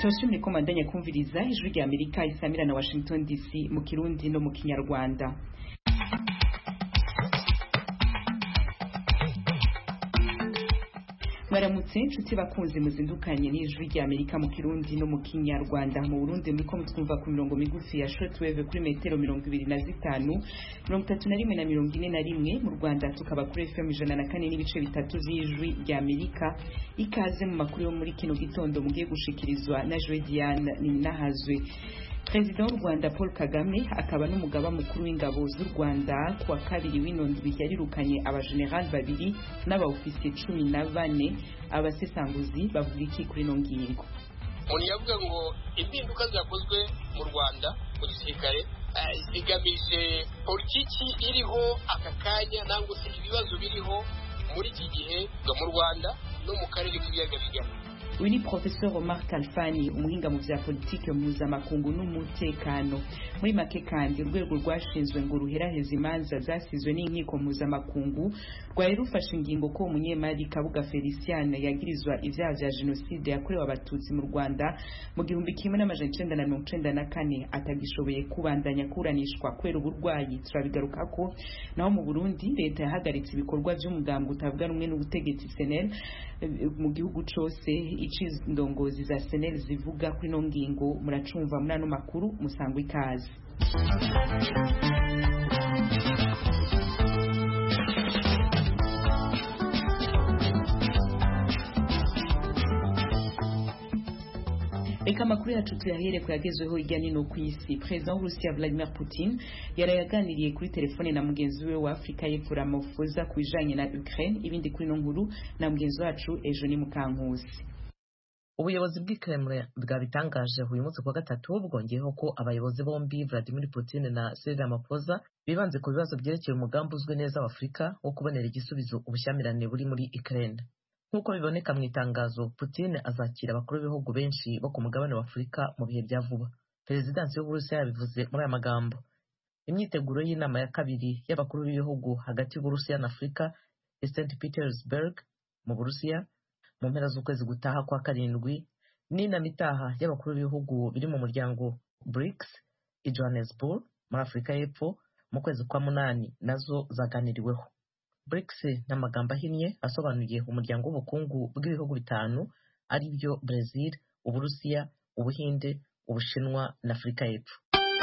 Toshimye ko mandanya kumviriza ijwi rya Amerika isamira na Washington DC mu Kirundi no mu Kinyarwanda. Mwaramutse inshuti bakunzi muzindukanye n'ijwi rya Amerika mu Kirundi no mu Kinyarwanda. Mu Burundi muriko mutwumva ku mirongo migufi ya shortwave kuri metero 25, 31 na 41. Mu Rwanda tukaba kuri FM 104 n'ibice bitatu z'ijwi rya Amerika. Ikaze mu makuru yo muri kino gitondo mugiye gushikirizwa na Joy Diane Ninahazwe. President w'u Rwanda Paul Kagame akaba n'umugaba mukuru w'ingabo z'u Rwanda kuwa kabiri w'inondwi yarirukanye abageneral babiri n'abaofisiye 14. Abasesanguzi bavuga iki kuri no ngingo? Umuntu yavuga ngo impinduka zakozwe mu Rwanda mu gisirikare zigamije politiki iriho aka kanya nangwa se ibibazo biriho muri iki gihe mu Rwanda no mu karere k'ibiyaga bigari. Uyu ni Professor Omar Kalfani, umuhinga mu vya politike mpuzamakungu n'umutekano. Muri make kandi urwego rwashinzwe ngo ruheraheze imanza zasizwe n'inkiko mpuzamakungu rwari rufashe ingingo ko umunyemari Kabuga Felician yagirizwa ivyaha vya genocide yakorewe abatutsi mu Rwanda mu 1994 atagishoboye kubandanya kuranishwa kwera uburwayi. Turabigarukako naho mu Burundi leta yahagaritse ibikorwa vy'umugambwe utavuga rumwe n'ubutegetsi SNL mu gihugu cose. Indongozi za SNL zivuga kuri no ngingo muracumva muri ano makuru musangwa ikaze. Eka makuru yacu tuyahere kuyagezweho hirya no ku isi. President w'Urusiya Vladimir Putin yarayaganiriye kuri telefone na mugenzi we wa Afrika y'Epfo Ramaphosa kubijanye na Ukraine. Ibindi kuri no nkuru na mugenzi wacu Ejo Mukankusi. Ubuyobozi bw'Kremlin bwabitangaje uyu munsi kwa gatatu bwongeyeho ko abayobozi bombi Vladimir Putin na Cyril Ramaphosa bibanze ku bibazo byerekeye umugambi uzwi neza wa Afrika wo kubonera igisubizo ubushyamirane buri muri Ukraine. Nk'uko biboneka mu itangazo, Putin azakira abakuru b'ibihugu benshi bo ku mugabane wa Afrika mu bihe bya vuba. Perezidansi y'Uburusiya yabivuze muri aya magambo. Imyiteguro y'inama ya kabiri y'abakuru b'ibihugu hagati y'Uburusiya na Afrika i St Petersburg mu Burusiya mu mpera z'ukwezi gutaha kwa karindwi, n'inama itaha y'abakuru b'ibihugu biri mu muryango BRICS i Johannesburg muri Afrika y'Epfo mu kwezi kwa munani nazo zaganiriweho. BRICS n'amagambo ahinnye asobanuye umuryango w'ubukungu bw'ibihugu bitanu ari byo Brazil, Uburusiya, Ubuhinde, Ubushinwa na Afrika y'Epfo.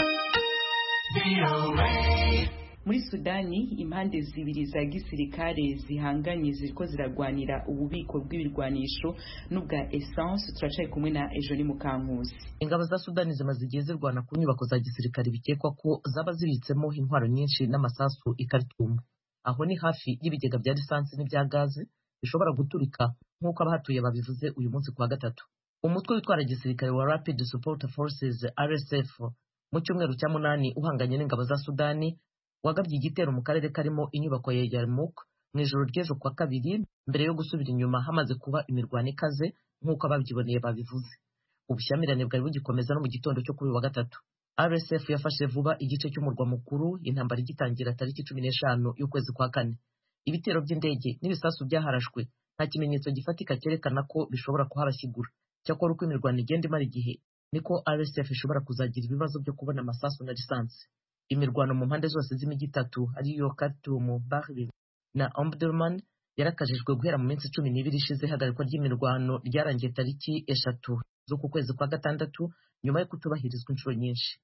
Muri Sudani impande zibiri za gisirikare zihanganye ziriko ziragwanira ububiko bw'ibirwanisho n'ubwa essence. Turacaye kumwe na Ejo Mukankusi. Ingabo za Sudani zimaze igihe zirwana ku nyubako za gisirikare bikekwa ko zaba zibitsemo intwaro nyinshi n'amasasu i Khartoum. Aho ni hafi y'ibigega bya lisansi n'ibya gaze bishobora guturika nk'uko abahatuye babivuze uyu munsi kwa gatatu. Umutwe witwara gisirikare wa Rapid Support Forces RSF mu cyumweru cya munani uhanganye n'ingabo za Sudani wagabye igitero mu karere karimo inyubako ya Yarmouk mu ijoro ry'ejo kwa kabiri mbere yo gusubira inyuma hamaze kuba imirwano ikaze nk'uko ababyiboneye babivuze. Ubushyamirane bwari bugikomeza no mu gitondo cyo kuri wa gatatu. RSF yafashe vuba igice cy'umurwa mukuru intambara igitangira tariki 15 y'ukwezi kwa kane. Ibitero by'indege n'ibisasu byaharashwe nta kimenyetso gifatika cyerekana ko bishobora kuhabashyigura. Cyakora uko imirwano igenda imara igihe niko RSF ishobora kuzagira ibibazo byo kubona amasasu na lisansi. Imirwano mu mpande zose z'imijyi itatu ariyo Khartoum, Bahri na Omdurman yarakajijwe guhera mu minsi 12 ishize. Hagarikwa ry'imirwano ryarangiye tariki 3 z'uku kwezi kwa gatandatu nyuma yo kutubahirizwa inshuro nyinshi.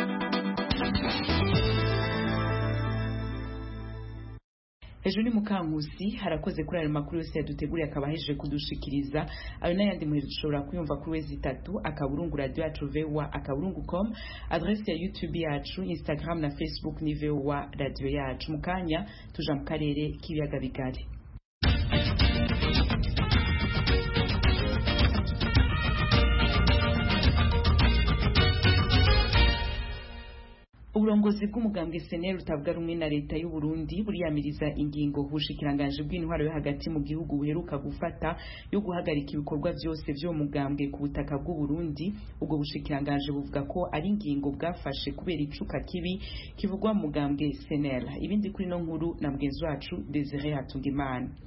Ejo Mukankusi harakoze kuri ayo makuru yose yaduteguriye akabahejeje kudushikiriza. Ayo n'ayandi muheje dushobora kuyumva kuri wezi 3 akaburungu radio yacu VOA@com, adresse ya YouTube yacu, Instagram na Facebook ni VOA radio yacu. Mukanya tuja mu karere k'ibiyaga bigari. Uburongozi bw'umugambwe SNL utavuga rumwe na leta y'u Burundi buriyamiriza ingingo ubushikiranganje bw'intwaro yo hagati mu gihugu buheruka gufata yo guhagarika ibikorwa byose byo mugambwe ku butaka bw'u Burundi. Ubwo bushikiranganje buvuga ko ari ingingo bwafashe kubera icuka kibi kivugwa mu mugambwe SNL. Ibindi kuri no nkuru na mugenzi wacu Desire Hatungimana.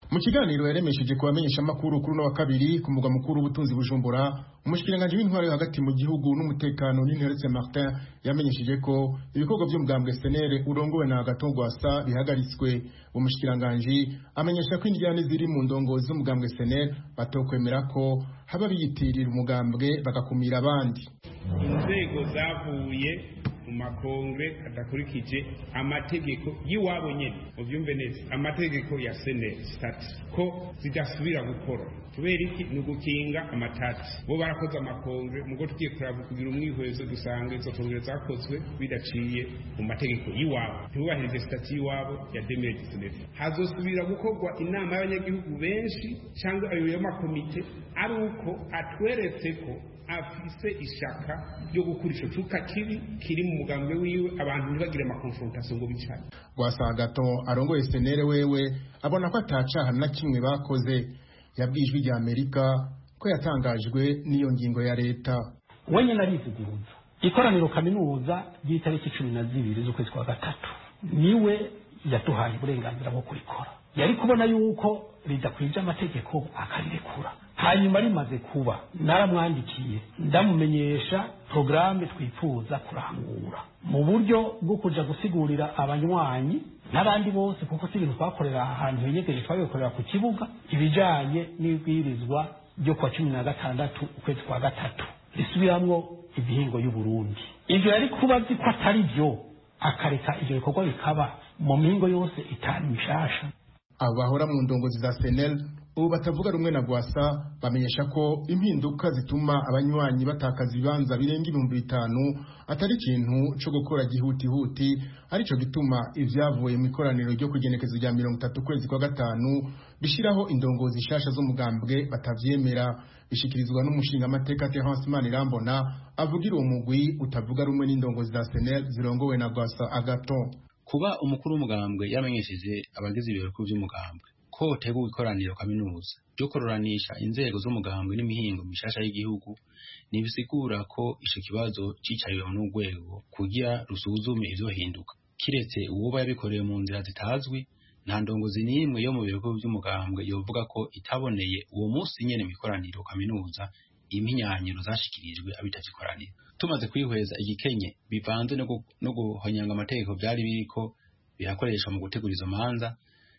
Mu kiganiro yaremesheje kubamenyesha makuru kuri no wa kabiri ku mugwa mukuru w'ubutunzi Bujumbura, umushikiranganje w'intwaro yo hagati mu gihugu n'umutekano n'Interetse Martin yamenyesheje ko ibikorwa by'umugambwe SNL urongowe na Gatongwasa bihagaritswe. Umushikiranganje amenyesha ko indiyane ziri mu ndongozi z'umugambwe SNL batokwemera ko haba biyitirira umugambwe bagakumira abandi. Inzego zavuye mu makongre adakurikije amategeko yiwabo nyene, uvyumve neza, amategeko ya Senate stat ko zidasubira gukora kubera iki nugukinga amatati. Bo barakoze amakongre mugo tugiye kuraba kugira umwihwezo dusanga izo kongre zakozwe bidaciye mu mategeko yiwabo, ntibubahirize stat yiwabo ya 2019. Hazosubira gukorwa inama y'abanyagihugu benshi cyangwa ayo y'amakomite ari uko atweretse ko afise ishaka ryo gukura ico cuka kibi kiri mu mugambwe wiwe, abantu ntibagire amakonfrontation ngo bicane. Gwasagato arongoye SNL wewe abona ko atacaha na kimwe bakoze. Yabwijwe rya Amerika ko yatangajwe n'iyo ngingo ya leta. Wenye narivuguruza ikoraniro kaminuza ry'itariki 12 z'ukwezi kwa gatatu niwe yatuhaye uburenganzira bwo kurikora. Yari kubona yuko ridakwije amategeko akarirekura. Hanyuma rimaze kuba naramwandikiye ndamumenyesha programme twifuza kurangura mu buryo bwo kuja gusigurira abanywanyi n'abandi bose, kuko si ibintu twakorera ahantu henyegeje, twabikorera ku kibuga, ibijanye n'ibwirizwa ryo kwa 16 ukwezi kwa gatatu risubiramwo ibihingo y'u Burundi. Ivyo yari kuba ko atari byo akareka ivyo bikorwa bikaba mu mihingo yose itanu mishasha. Abahora mu ndongozi za SNL ubu batavuga rumwe na Gwasa bamenyesha ko impinduka zituma abanywanyi batakaza ibibanza birenga 5000 atari ikintu cyo gukora gihutihuti, arico gituma ivyavuye mu ikoraniro ryo kugenekezo rya 30 kwezi kwa gatanu bishiraho indongozi shasha zo mugambwe batavyemera. Bishikirizwa n'umushinga amateka Terence Manirambona avugira uwo mugwi utavuga rumwe n'indongozi za SNL zirongowe na Gwasa Agaton. Kuba umukuru w'umugambwe yamenyesheje abagize ibiro by'umugambwe ko tegura ikoraniro kaminuza ryo korораnisha inzego z'umugambwe n'imihingo mishasha y'igihugu, nibisigura ko ico kibazo cicariwe n'urwego kugira rusuzume ivyo hinduka. Kiretse uwo yabikoreye mu nzira zitazwi, nta ndongozi n'imwe yo mu biro by'umugambwe yovuga ko itaboneye uwo munsi nyene mu ikoraniro kaminuza iminyanyiro zashikirijwe abitavikoranira. Tumaze kwihweza igikenye bivanze no guhonyanga amategeko byari biriko birakoresha mu gutegura izo manza,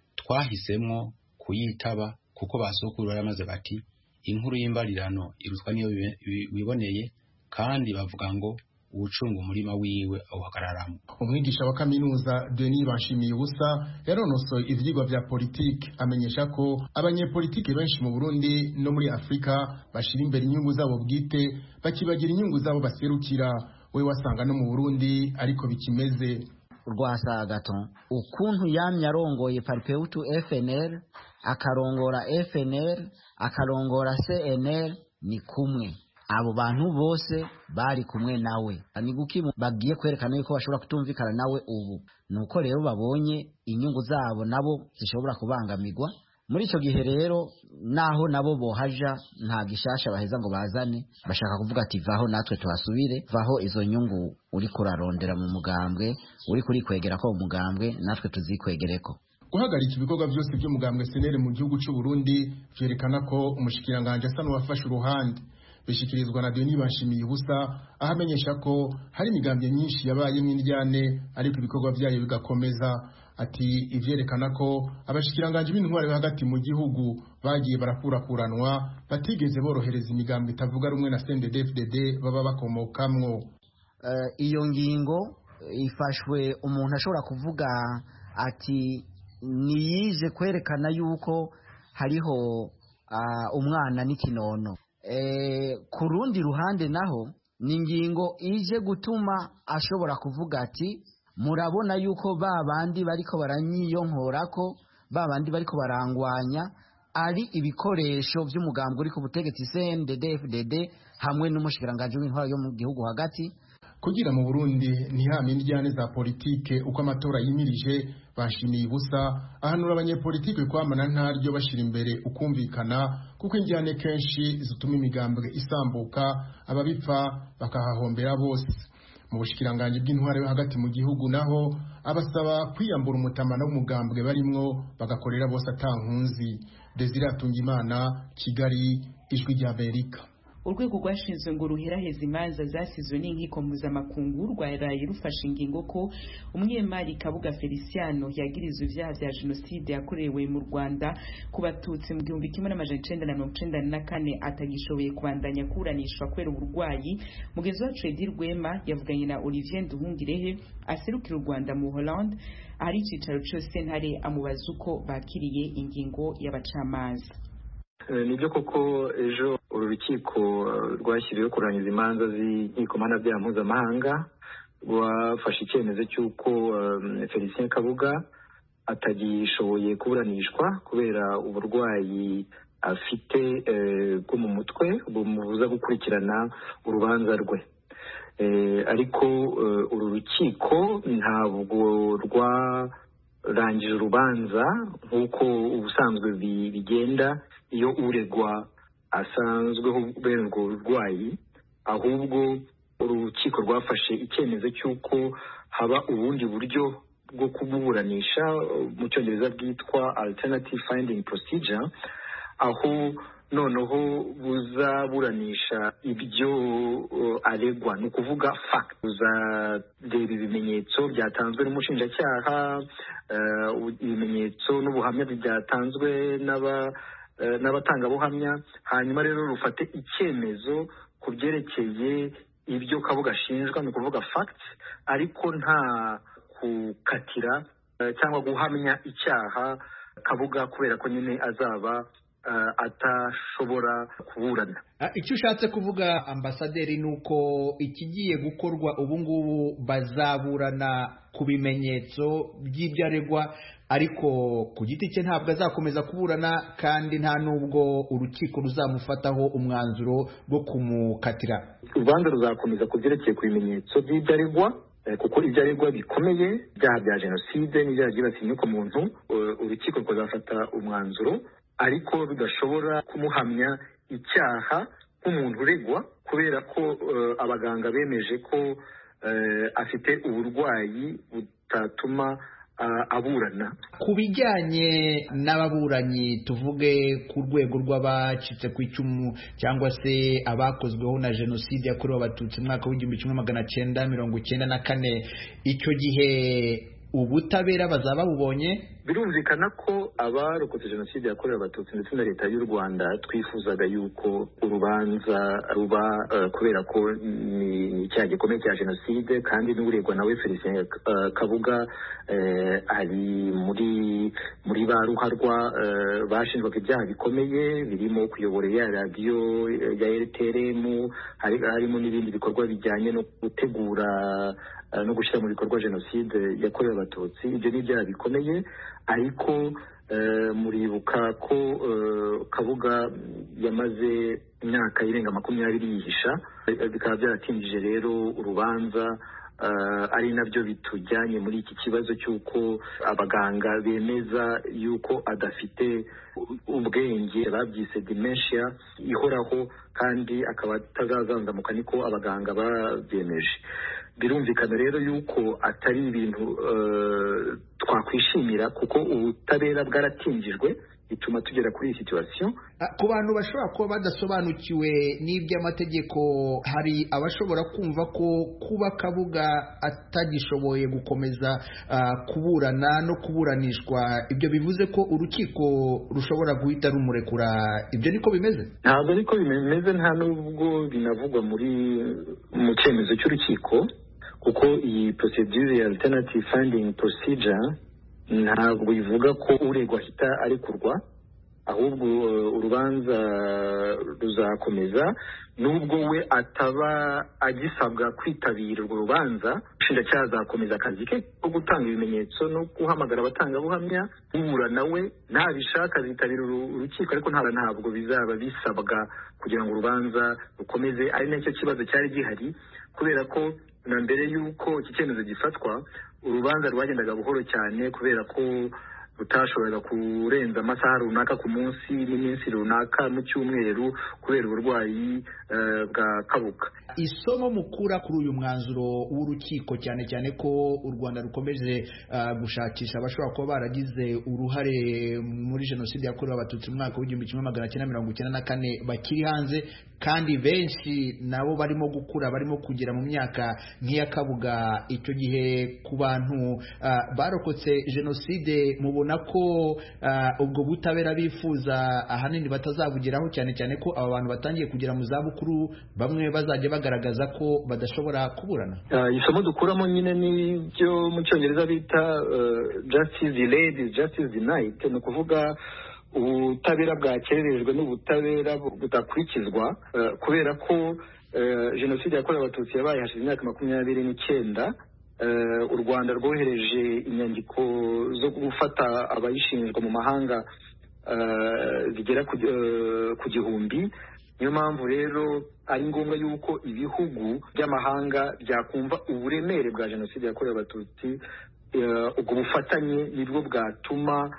twahisemwo kuyitaba kuko basokuru baramaze bati inkuru y'imbarirano irutwa niyo wiboneye, kandi bavuga ngo ubucungu umurima wiwe awuhagararamo. Umwigisha wa kaminuza Denis Banshimiyubusa yaronosoye ivyigwa vya politike, amenyesha ko abanyepolitike benshi mu Burundi no muri Afrika bashira imbere inyungu zabo bwite bakibagira inyungu zabo baserukira. We wasanga no mu Burundi ariko bikimeze. Rwasa Agaton ukuntu yamye arongoye Parpeutu FNL akarongora FNL akarongora CNL ni kumwe. Abo bantu bose bari kumwe nawe, ani gukimu bagiye kwerekana yuko bashobora kutumvikana nawe ubu. Nuko rero babonye inyungu zabo nabo zishobora kubangamirwa. Muri ico gihe rero naho nabo bohaja nta gishasha baheza ngo bazane, bashaka kuvuga ati vaho natwe tuhasubire, vaho izo nyungu uri kurarondera mu mugambwe, uri kuri kwegera ko umugambwe natwe tuzikwegereko. Guhagarika ibikorwa byose by'umugambwe SNL mu gihugu cy'u Burundi vyerekana ko umushikiranganje asa n'uwafashe uruhande. Bishikirizwa na Denis Banshimiyubusa ahamenyesha ko hari imigambwe myinshi yabaye mw'indyane ariko ibikorwa byayo bigakomeza. Ati ivyerekana ko abashikiranganje b'intware hagati mu gihugu bagiye barakurakuranwa batigeze borohereza imigambwe itavuga rumwe na CNDD-FDD baba bakomokamwo. Iyo ngingo ifashwe umuntu ashobora kuvuga ati niyije kwerekana yuko hariho umwana n'ikinono. Ku rundi ruhande naho ni ingingo ije gutuma ashobora kuvuga ati murabona yuko babandi bariko baranyiyonkorako, babandi bariko barangwanya ari ibikoresho by'umugambwe uri ku butegetsi CNDD-FDD hamwe n'umushikiranganje w'intwaro yo mu gihugu hagati. Kugira mu Burundi ntihame indyane za politike uko amatora yimirije. Banshimiyubusa ahanura abanyepolitike kwamana ntaryo bashira imbere ukumvikana, kuko indyane kenshi zituma imigambwe isambuka ababipfa bakahahombera bose. mu bushikiranganje bw'intware hagati mu gihugu naho abasaba kwiyambura umutamana w'umugambwe barimwo bagakorera bose atankunzi. Desire Atungimana, Kigali, Ijwi rya Amerika. Urwego rwashinzwe ngo ruheraheze imanza zasizwe n'inkiko mpuzamakungu rwaraye rufashe ingingo ko umunyemari Kabuga Feliciano yagirizwe ivyaha vya jenoside yakorewe mu Rwanda ku batutsi mu 1994 atagishoboye kubandanya kuranishwa kwera uburwayi. Mugenzi wacu Edi Rwema yavuganye na Olivier Nduhungirehe aserukira u Rwanda mu Hollande ahari icicaro cyose ntare amubaza uko bakiriye ingingo y'abacamanza. Nibyo koko ejo uru rukiko rwashyiriweho kurangiza imanza z'inkiko mpanabyaha mpuzamahanga rwafashe icyemezo cy'uko Felicien Kabuga atagishoboye kuburanishwa kubera uburwayi afite bwo mu mutwe bumubuza gukurikirana urubanza rwe. Ariko uru rukiko ntabwo rwarangije urubanza nk'uko ubusanzwe bigenda iyo uregwa asanzweho berwa uburwayi, ahubwo urukiko rwafashe icyemezo cy'uko haba ubundi buryo bwo kuburanisha mu cyongereza bwitwa alternative finding procedure, aho noneho buzaburanisha ibyo aregwa, ni ukuvuga fact, buzareba ibimenyetso byatanzwe n'umushinjacyaha, ibimenyetso n'ubuhamya byatanzwe n'abatangabuhamya, hanyuma rero rufate icyemezo ku byerekeye ibyo Kabuga ashinjwa, ni ukuvuga facts, ariko nta kukatira cyangwa guhamya icyaha Kabuga kubera ko nyine azaba atashobora kuburana. Icyo ushatse kuvuga ambasaderi nuko ikigiye gukorwa ubu ngubu bazaburana ku bimenyetso by'ibyo aregwa, ariko ku giti cye ntabwo azakomeza kuburana kandi nta nubwo urukiko ruzamufataho umwanzuro wo kumukatira. Urubanza ruzakomeza ku byerekeye ku bimenyetso by'ibyo aregwa, kuko ibyo aregwa bikomeye, ibyaha bya jenoside n'ibyaha byibasiye inyoko-muntu. Urukiko ruzafata umwanzuro ariko rudashobora kumuhamya icyaha nk'umuntu uregwa kubera ko abaganga bemeje ko afite uburwayi butatuma aburana. Ku bijyanye n'ababuranyi, tuvuge ku rwego rw'abacitse ku icumu cyangwa se abakozweho na jenoside yakorewe abatutsi mu mwaka w'1994, icyo gihe ubutabera bazaba bubonye. Birumvikana ko abarokotse jenoside yakorewe abatutsi ndetse na leta y'u Rwanda twifuzaga yuko urubanza ruba kubera ko ni icyaha gikomeye cya jenoside, kandi n'uregwa nawe Felicien Kabuga ari muri ba ruharwa bashinjwaga ibyaha bikomeye birimo kuyobora ya radiyo ya RTRM, harimo n'ibindi bikorwa bijyanye no gutegura no gushyira mu bikorwa jenoside yakorewe abatutsi. Ibyo ni ibyaha bikomeye, ariko muribuka ko Kabuga yamaze imyaka irenga 20 yihisha, bikaba byaratinjije rero urubanza, ari nabyo bitujyanye muri iki kibazo cy'uko abaganga bemeza yuko adafite ubwenge, babyise dementia ihoraho, kandi akaba atazazanzamuka, niko abaganga babyemeje. Birumvikana rero yuko atari ibintu twakwishimira, kuko ubutabera bwaratinjijwe, bituma tugera kuri iyi situation. Ku bantu bashobora kuba badasobanukiwe n'iby'amategeko, hari abashobora kumva ko kuba Kabuga atagishoboye gukomeza kuburana no kuburanishwa, ibyo bivuze ko urukiko rushobora guhita rumurekura. Ibyo niko bimeze? Ntabwo niko bimeze, nta nubwo binavugwa mu cyemezo cy'urukiko, kuko iyi procedure ya alternative finding procedure ntabwo bivuga ko uregwa ahita arekurwa, ahubwo urubanza ruzakomeza nubwo we ataba agisabwa kwitabira urwo rubanza. Umushinjacyaha azakomeza akazi ke ko gutanga ibimenyetso no guhamagara abatangabuhamya. Uburana we ntabishaka azitabira urukiko, ariko ntabwo bizaba bisabwa kugira ngo urubanza rukomeze. Ari nacyo kibazo cyari gihari, kubera ko na mbere y'uko iki cyemezo gifatwa urubanza rwagendaga buhoro cyane, kubera ko utashoboraga kurenza amasaha runaka ku munsi n'iminsi runaka mu cyumweru kubera uburwayi bwa kabuka. Isomo mukura kuri uyu mwanzuro w'urukiko cyane cyane ko u Rwanda rukomeje gushakisha abashobora kuba baragize uruhare muri jenoside yakorewe abatutsi mu mwaka w'1994 bakiri hanze kandi benshi nabo barimo gukura barimo kugera mu myaka nk'iya Kabuga. Icyo gihe ku bantu barokotse jenoside mubona ko ubwo butabera bifuza ahanini batazabugeraho cyane cyane ko aba bantu batangiye kugera mu zabukuru bamwe bazajya bagaragaza ko badashobora kuburana. Isomo dukuramo nyine ni byo mu cyongereza bita justice delayed, justice denied, ni ukuvuga ubutabera bwakererejwe n'ubutabera budakurikizwa kubera ko jenoside yakorewe abatutsi yabaye hashize imyaka 29. U Rwanda rwohereje inyandiko zo gufata abayishinjwa mu mahanga zigera ku 1000. Niyo mpamvu rero ari ngombwa yuko ibihugu by'amahanga byakumva uburemere bwa jenoside yakorewe abatutsi. Ubwo bufatanye nibwo bwatuma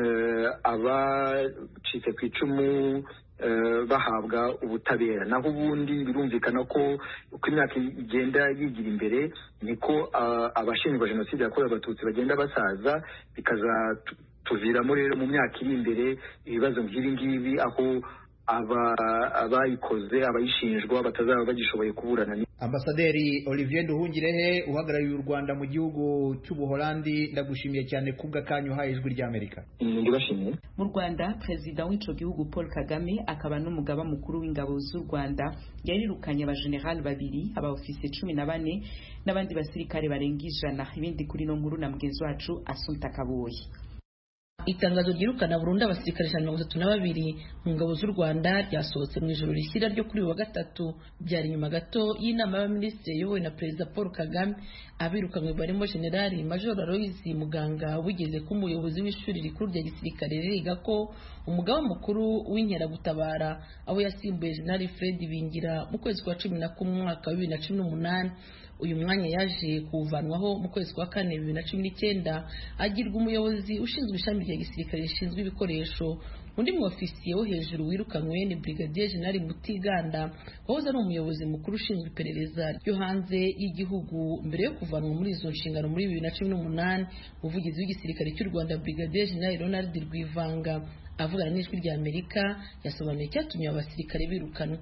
abacitse ku icumu bahabwa ubutabera. Naho ubundi birumvikana ko uko imyaka igenda yigira imbere niko abashinjwa jenoside yakorewe abatutsi bagenda basaza, bikazatuviramo rero mu myaka iri imbere ibibazo nk'ibi ngibi aho abayikoze abayishinjwa batazaba bagishoboye kuburana. Ambasaderi Olivier Nduhungirehe uhagarariye u Rwanda mu gihugu cy'Ubuholandi, ndagushimiye cyane kubw'akanyu uhaye Ijwi ry'Amerika. Ndibashimiye. Mu Rwanda Perezida w'ico gihugu Paul Kagame akaba n'umugaba mukuru w'ingabo z'u Rwanda yarirukanye abajenerali 2, abaofisiye 14 n'abandi basirikare barenga 100. Ibindi kuri no nkuru na mugenzi wacu Assunta Kaboyi. Itangazo ryirukana burundu abasirikare 132 mu ngabo z'u Rwanda ryasohotse mu ijoro rishyira ryo kuri wa gatatu, byari nyuma gato y'inama y'abaminisitiri yobowe na Perezida Paul Kagame. Abirukanywe barimo Generali Major Aloys Muganga wigeze ku umuyobozi w'ishuri rikuru rya gisirikare riga ko umugaba mukuru w'inkeragutabara, abo yasimbuye General Fred Bingira mu kwezi kwa 11 mu mwaka wa 2018. Uyu mwanya yaje kuvanwaho mu kwezi kwa 4 2019 agirwa umuyobozi ushinzwe ishami rya gisirikare rishinzwe ibikoresho. Undi mu ofisiye wo hejuru wirukanywe ni Brigadier General Mutiganda wahoze ari umuyobozi mukuru ushinzwe iperereza ryo hanze y'igihugu mbere yo kuvanwa muri izo nshingano muri 2018. Umuvugizi w'igisirikare cy'u Rwanda Brigadier General Ronald Rwivanga avugana n'Ijwi ry'Amerika yasobanuye icyatumye abasirikare birukanwa.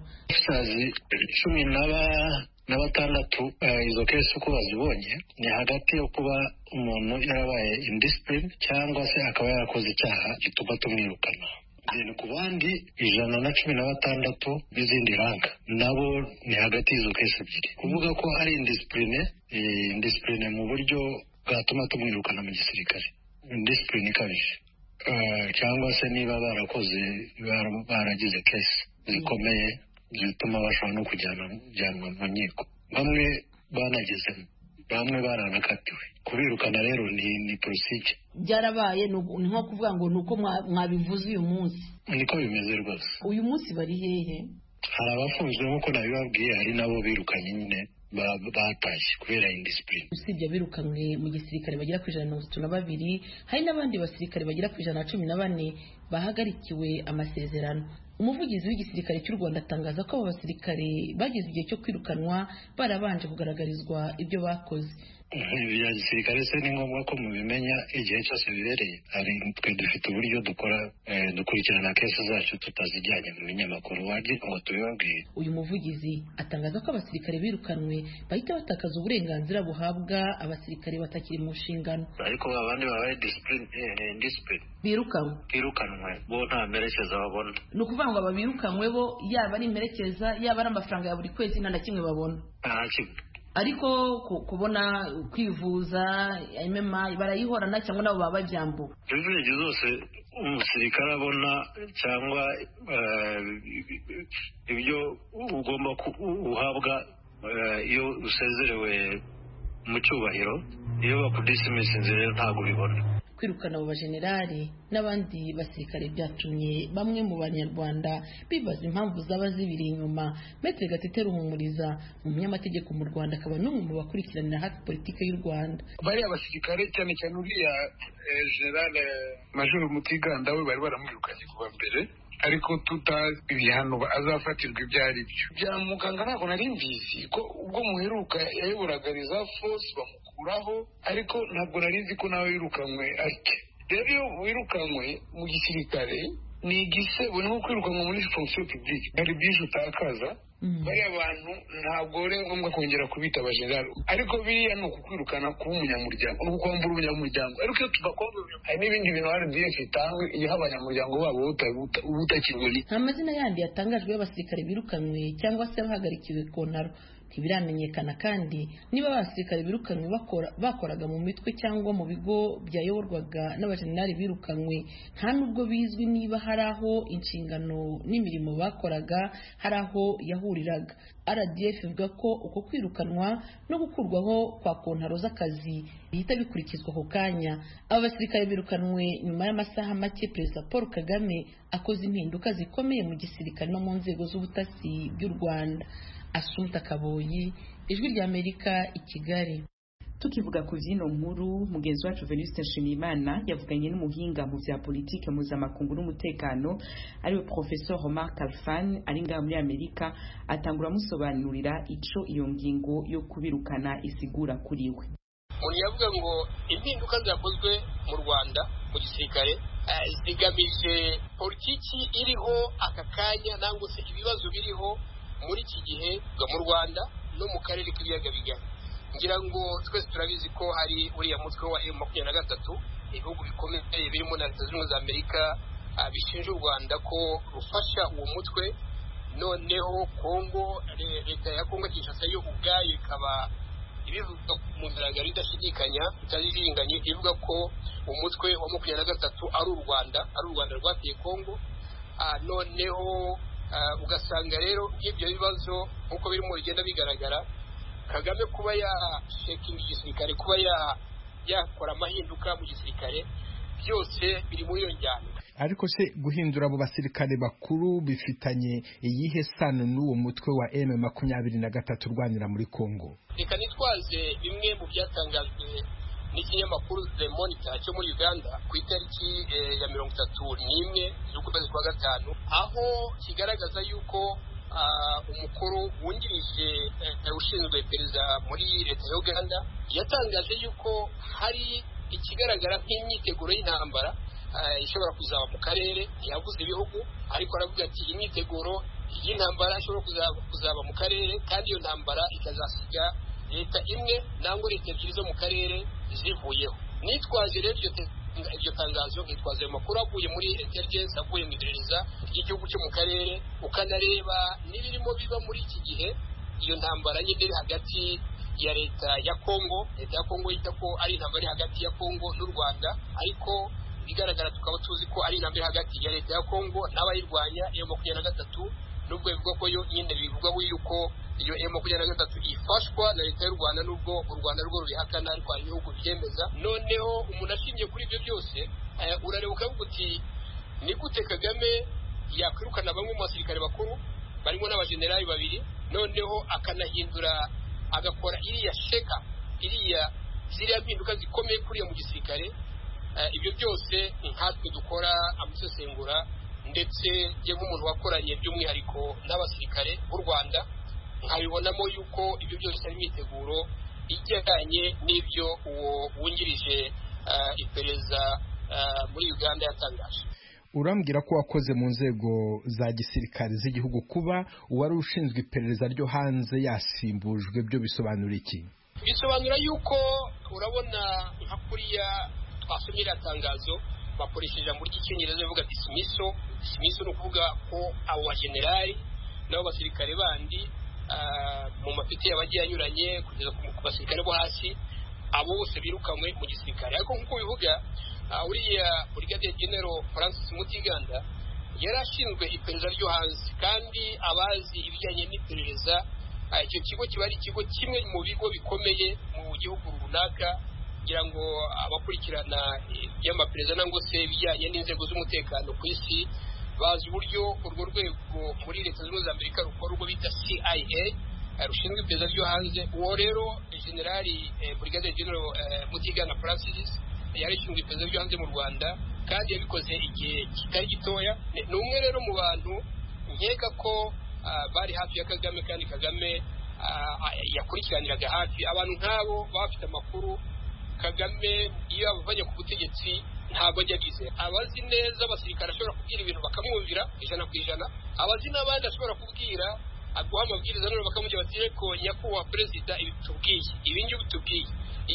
Na batandatu izo kesi uko bazibonye ni hagati yo kuba umuntu yarabaye indiscipline cyangwa se akaba yarakoze icyaha gituma tumwirukana. Ni ku bandi 116 bizindi ranka nabo ni hagati y'izo kesi ebyiri. Kuvuga ko ari indiscipline mu buryo bwatuma tumwirukana mu gisirikare, indiscipline ikabije, cyangwa se niba baragize kesi zikomeye zituma bashobora no kujyanwa mu nkiko. Bamwe banagezemo, bamwe baranakatiwe. Kubirukana rero ni procedure byarabaye. Ni nko kuvuga ngo nuko mwabivuze uyu munsi. Niko bimeze rwose. Uyu munsi bari hehe? Hari abafunzwe nk'uko nabibabwiye, hari nabo birukanye nyine batashye kubera indiscipline. Usibye birukanywe mu gisirikare bagera ku 132, hari n'abandi basirikare bagera ku 114 bahagarikiwe amasezerano. Umuvugizi w'igisirikare cy'u Rwanda atangaza ko abo basirikare bagize igihe cyo kwirukanwa barabanje kugaragarizwa ibyo bakoze. Ibya gisirikare se ni ngombwa ko mubimenya igihe cyose bibereye. Hari twe dufite uburyo dukurikirana kesi zacu tutazijyanye mu binyamakuru waje ngo tubibabwire. Uyu muvugizi atangaza ko abasirikare birukanwe bahita batakaza uburenganzira buhabwa abasirikare batakiri mu nshingano. Ariko abandi babaye discipline birukanwe bo nta merekeza babona. Ni ukuvuga ngo ababirukanwe bo yaba ari merekeza yaba ari amafaranga ya buri kwezi nta na kimwe babona. Nta kimwe. Ariko kubona kwivuza MMA barayihorana cyangwa nabo baba babyambuka. Privilege zose umusirikare abona cyangwa ibyo ugomba uhabwa iyo usezerewe mu cyubahiro, iyo bakudisimisinze rero ntabwo ubibona. Ku kwirukana abo bajenerali n'abandi basirikare byatumye bamwe mu banyarwanda bibaza impamvu zaba zibiri inyuma. Maître Gatete Ruhumuriza, umunyamategeko mu Rwanda akaba n'umwe mu bakurikiranira hafi politike y'u Rwanda. Bariya basirikare cyane cyane uriya General Major Mutiganda we bari baramwirukanye kuva mbere, ariko tutazi ibihano azafatirwa ibyo ari byo. Bya muganga ntabwo nari mbizi ko ubwo muheruka yayoboraga Reserve Force bamukuraho, ariko ntabwo nari nzi ko nawe yirukanywe atyo. Rero iyo wirukanywe mu gisirikare ni igisebo, ni nko kwirukanwa muri fonction publique, hari byinshi utakaza. Bariya bantu ntabwo ari ngombwa kongera kubita abajenerali, ariko biriya ni ukukwirukana kuba umunyamuryango, ni ukwambura ubunyamuryango. Ariko iyo tugakombe hari n'ibindi bintu RDF itanga iha abanyamuryango babo ubutakibona. Nta mazina yandi yatangajwe y'abasirikare birukanywe cyangwa se bahagarikiwe kontaro. Ntibiramenyekana kandi niba abasirikare birukanywe bakoraga mu mitwe cyangwa mu bigo byayoborwaga n'abajenerali birukanywe. Nta nubwo bizwi niba hari aho inshingano n'imirimo bakoraga hari aho yahuriraga. RDF ivuga ko uko kwirukanwa no gukurwaho kwa kontaro z'akazi bihita bikurikizwa ako kanya. Aba basirikare birukanwe nyuma y'amasaha make Perezida Paul Kagame akoze impinduka zikomeye mu gisirikare no mu nzego z'ubutasi by'u Rwanda. Asumta Kaboyi, Ijwi ry'Amerika, i Kigali. Tukivuga ku zino nkuru, mugenzi wacu Venuste Nshimiyimana yavuganye n'umuhinga mu vya politike mpuzamakungu n'umutekano ariwe Professor Omar Kalfan ari ngaha muri Amerika, atangura amusobanurira ico iyo ngingo yo kubirukana isigura kuri we. Umuntu yavuga ngo impinduka zakozwe mu Rwanda mu gisirikare zigamije politiki iriho aka kanya nangwa se ibibazo biriho muri iki gihe mu Rwanda no mu karere k'ibiyaga bigari. Ngira ngo twese turabizi ko hari uriya mutwe wa M23, ibihugu bikomeye birimo na Leta Zunze Ubumwe za Amerika bishinja u Rwanda ko rufasha uwo mutwe. Noneho Kongo, leta ya Kongo Kinshasa yo ubwayo ikaba ibivuga mu nzira idashidikanya itarirenganye, ivuga ko umutwe wa M23 ari u Rwanda rwateye Kongo. Noneho ugasanga rero ibyo bibazo nk'uko birimo bigenda bigaragara, Kagame kuba yashekinga igisirikare, kuba yakora amahinduka mu gisirikare, byose biri muri iyo njyana. Ariko se guhindura abo basirikare bakuru bifitanye iyihe sano n'uwo mutwe wa M23 urwanira muri Kongo? Reka nitwaze bimwe mu byatangajwe n'ikinyamakuru The Monitor cyo muri Uganda ku itariki ya 31 z'ukwezi kwa gatanu, aho kigaragaza yuko umukuru wungirije ushinzwe iperereza muri leta ya Uganda yatangaje yuko hari ikigaragara nk'imyiteguro y'intambara ishobora kuzaba mu karere. Yavuze ibihugu, ariko aravuga ati imyiteguro y'intambara ishobora kuzaba mu karere, kandi iyo ntambara ikazasiga leta imwe nangwa leta ebyiri zo mu karere zivuyeho. Nitwaje rero iryo tangazo, nkitwaza ayo makuru avuye muri intelligence, avuye mu iperereza ry'igihugu cyo mu karere, ukanareba n'ibirimo biba muri iki gihe. Iyo ntambara nyine iri hagati ya leta ya Kongo, leta ya Kongo yita ko ari intambara iri hagati ya Kongo n'u Rwanda, ariko bigaragara tukaba tuzi ko ari intambara hagati ya leta ya Kongo n'abayirwanya M23, nubwo bivuga ko yo nyine bivugwa yuko iyo M23 ifashwa na leta y'u Rwanda, nubwo u Rwanda rwo rubihakana, ariko hari ibihugu byemeza. Noneho umuntu ashingiye kuri ibyo byose urareba ukavuga uti ni gute Kagame yakwirukana bamwe mu basirikare bakuru barimo n'abajenerali babiri, noneho akanahindura agakora ziriya mpinduka zikomeye kuriya mu gisirikare. Ibyo byose nkatwe dukora amusesengura, ndetse je nk'umuntu wakoranye by'umwihariko n'abasirikare b'u Rwanda, nkabibonamo yuko ibyo byose ari imyiteguro ijyanye n'ibyo uwo wungirije iperereza muri Uganda yatangaje. Urambwira ko wakoze mu nzego za gisirikare z'igihugu, kuba uwari ushinzwe iperereza ryo hanze yasimbujwe byo bisobanura iki? Bisobanura yuko urabona nka kuriya twasomye iriya tangazo bakoresheje ijambo ry'icyongereza bivuga dismiso ni ukuvuga ko abo bajenerali n'abo basirikare bandi mu mapeti yabagiye anyuranye kugeza ku basirikare bo hasi, abo bose birukanywe mu gisirikare. Ariko nk'uko bivuga uriya Brigadier General Francis Mutiganda yari ashinzwe iperereza ryo hanze, kandi abazi ibijyanye n'iperereza icyo kigo kiba ari ikigo kimwe mu bigo bikomeye mu gihugu runaka, kugira ngo abakurikirana y'amaperereza nangwa se ibijyanye n'inzego z'umutekano ku isi bazi uburyo urwo rwego muri leta zunze ubumwe za Amerika rukora urwo bita CIA rushinzwe iperereza ryo hanze. Uwo rero generali Brigadier General Mutigana Francis yari ishinzwe iperereza ryo hanze mu Rwanda kandi yabikoze igihe kitari gitoya. Ni umwe rero mu bantu nkeka ko bari hafi ya Kagame kandi Kagame yakurikiraniraga hafi abantu nk'abo bafite amakuru. Kagame iyo abavanye ku butegetsi ntabwo ajya agize abazi neza abasirikare ashobora kubwira ibintu bakamwumvira 100%, abazi n'abandi ashobora kubwira aguha amabwiriza none bakamubwira bati reko nyakubahwa perezida ibi tubwiye ibi ngibi tubwiye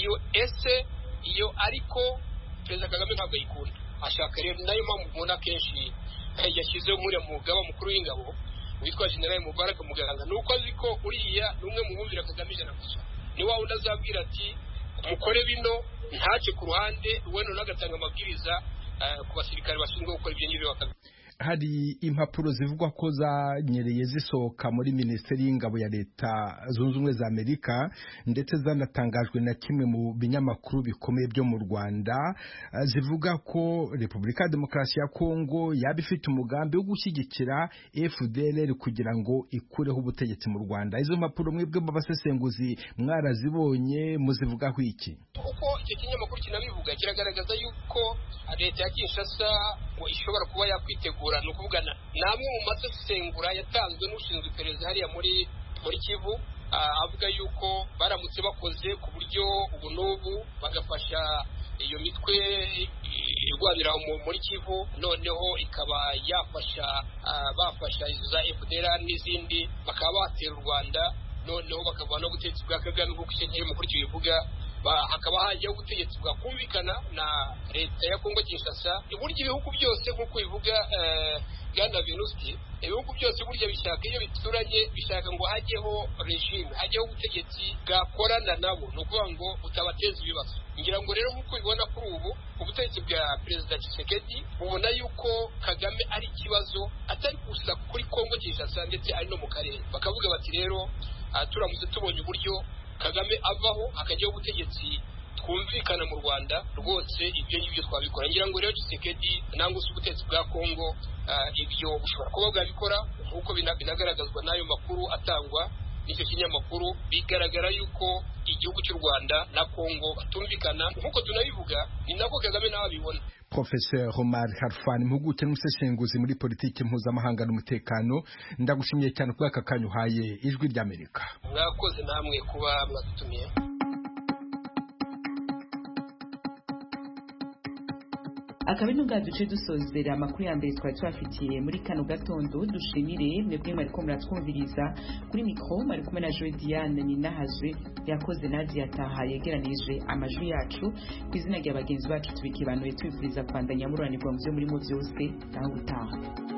iyo ariko perezida Kagame ntabwo ayikunda ashaka rero nayo mpamvu mubona kenshi yashyizeho umuriya mugaba mukuru w'ingabo witwa General Mubaraka Muganga nuko azi ko uriya n'umwe mu bumvira Kagame 100%. Ni wa wundi azabwira ati mukore bino ntace ku ruhande we none agatanga amabwiriza ku basirikare bashinzwe gukora ibyo ngibyo bakabizi. Hari impapuro zivugwa ko zanyereye zisohoka muri Minisiteri y'Ingabo ya Leta Zunze Ubumwe za Amerika ndetse zanatangajwe na kimwe mu binyamakuru bikomeye byo mu Rwanda zivuga ko Repubulika ya Demokarasi ya Kongo yaba ifite umugambi wo gushyigikira FDLR kugira ngo ikureho ubutegetsi mu Rwanda. Izo mpapuro mwebwe mu basesenguzi mwarazibonye muzivugaho iki? Kuko icyo kinyamakuru kinabivuga kiragaragaza yuko leta ya Kinshasa ngo ishobora kuba yakwitegura no kuvugana namwe mu masesengura yatanzwe n'ushinzwe iperereza hariya muri Kivu avuga yuko baramutse bakoze ku buryo ubu n'ubu bagafasha iyo mitwe irwanira muri Kivu noneho ikaba bafasha za FDLR n'izindi bakaba batera u Rwanda noneho bakava no gutetsa bwa Kagame kuko icyo gihe mukuru kibivuga hakaba hajyaho ubutegetsi bwakumvikana na leta ya Kongo Kinshasa. Burya ibihugu byose nk'uko bivuga Bwana Venusti, ibihugu byose burya bishaka iyo bituranye bishaka ngo hajyeho regime hajyeho ubutegetsi bwakorana nabo no kuvuga ngo utabateza ibibazo. Ngira ngo rero nk'uko bibona kuri ubu ubutegetsi bwa Perezida Tshisekedi bubona yuko Kagame ari ikibazo atari gusa kuri Kongo Kinshasa ndetse ari no mu karere. Bakavuga bati rero turamutse tubonye uburyo Kagame avaho akajyaho ubutegetsi twumvikana mu Rwanda rwose ibyo ngibyo twabikora. Ngira ngo rero Tshisekedi nangwa se ubutegetsi bwa Kongo ibyo bushobora kuba bwabikora nk'uko binagaragazwa n'ayo makuru atangwa n'icyo kinyamakuru. Bigaragara yuko igihugu cy'u Rwanda na Kongo batumvikana nk'uko tunabivuga ni nako Kagame nawe abibona. Professor Omar Harfan, impuguke n'umusesenguzi muri politiki mpuzamahanga n'umutekano, ndagushimiye cyane kuba aka kanya uhaye Ijwi ry'Amerika. Mwakoze namwe kuba mwadutumiye. akaba ari n'ubwa duce dusozera amakuru ya mbere twari tubafitiye muri kano gatondo. Dushimire mwebwe mwariko muratwumviriza kuri mikro mwari kumwe na Joy Diane Ninahazwe yakoze Nadia Taha yegeranije amajwi yacu ku izina rya bagenzi bacu tubikibanuye twifuriza kwandanya mururanirwa mu byo murimo byose naho utaha.